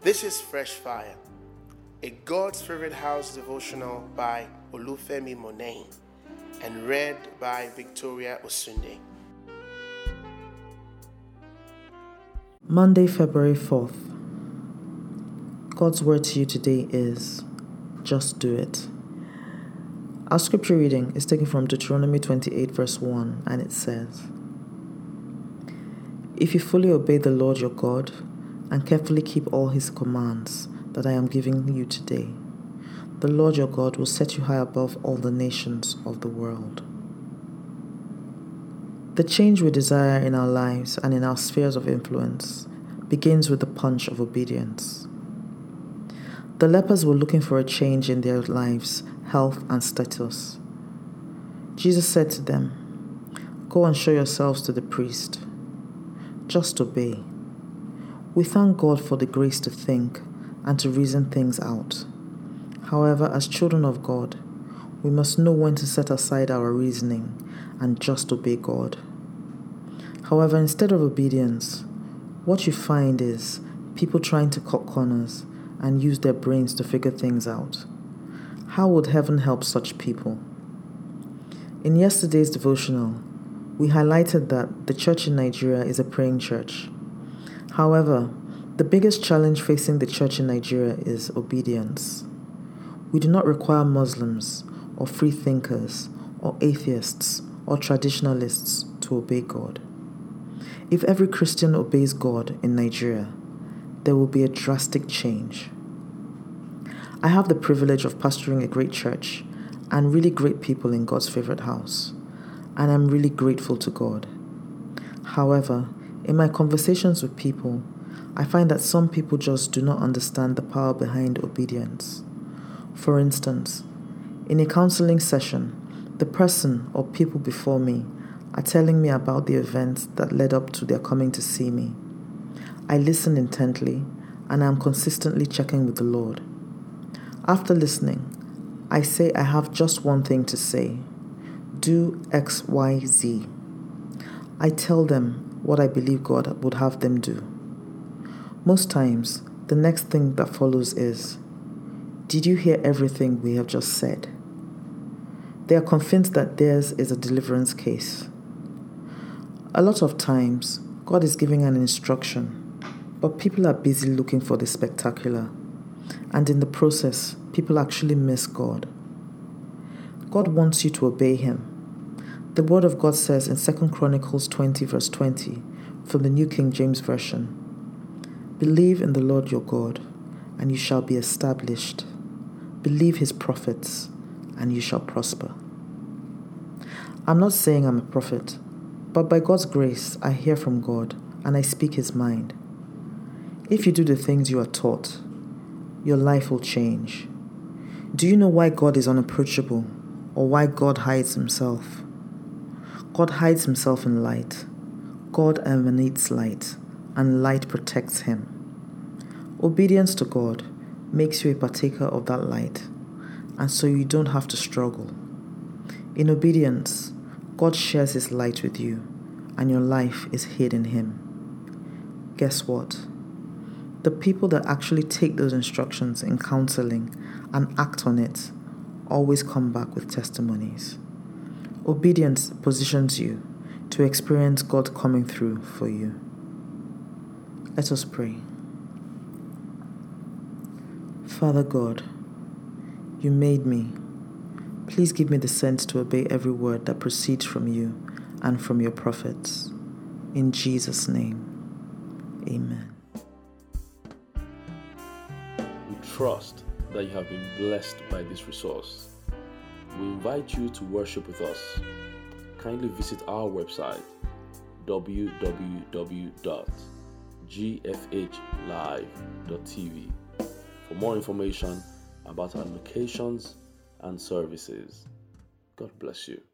This is Fresh Fire, a God's Favorite House devotional by Olufemi Monet and read by Victoria Osunde. Monday, February 4th. God's word to you today is, just do it. Our scripture reading is taken from Deuteronomy 28 verse 1, and it says, "If you fully obey the Lord your God and carefully keep all his commands that I am giving you today, the Lord your God will set you high above all the nations of the world." The change we desire in our lives and in our spheres of influence begins with the punch of obedience. The lepers were looking for a change in their lives, health, and status. Jesus said to them, "Go and show yourselves to the priest." Just obey. We thank God for the grace to think and to reason things out. However, as children of God, we must know when to set aside our reasoning and just obey God. However, instead of obedience, what you find is people trying to cut corners and use their brains to figure things out. How would heaven help such people? In yesterday's devotional, we highlighted that the church in Nigeria is a praying church. However, the biggest challenge facing the church in Nigeria is obedience. We do not require Muslims or free thinkers or atheists or traditionalists to obey God. If every Christian obeys God in Nigeria, there will be a drastic change. I have the privilege of pastoring a great church and really great people in God's favorite house, and I'm really grateful to God. However, in my conversations with people, I find that some people just do not understand the power behind obedience. For instance, in a counseling session, the person or people before me are telling me about the events that led up to their coming to see me. I listen intently, and I am consistently checking with the Lord. After listening, I say I have just one thing to say: do X, Y, Z. I tell them what I believe God would have them do. Most times, the next thing that follows is, "Did you hear everything we have just said?" They are convinced that theirs is a deliverance case. A lot of times, God is giving an instruction, but people are busy looking for the spectacular, and in the process, people actually miss God. God wants you to obey him. The word of God says in 2 Chronicles 20 verse 20 from the New King James Version, "Believe in the Lord your God, and you shall be established. Believe his prophets, and you shall prosper." I'm not saying I'm a prophet, but by God's grace, I hear from God, and I speak his mind. If you do the things you are taught, your life will change. Do you know why God is unapproachable, or why God hides himself? God hides himself in light. God emanates light, and light protects him. Obedience to God makes you a partaker of that light, and so you don't have to struggle. In obedience, God shares his light with you, and your life is hid in him. Guess what? The people that actually take those instructions in counseling and act on it always come back with testimonies. Obedience positions you to experience God coming through for you. Let us pray. Father God, you made me. Please give me the sense to obey every word that proceeds from you and from your prophets. In Jesus' name, amen. We trust that you have been blessed by this resource. We invite you to worship with us. Kindly visit our website www.gfhlive.tv for more information about our locations and services. God bless you.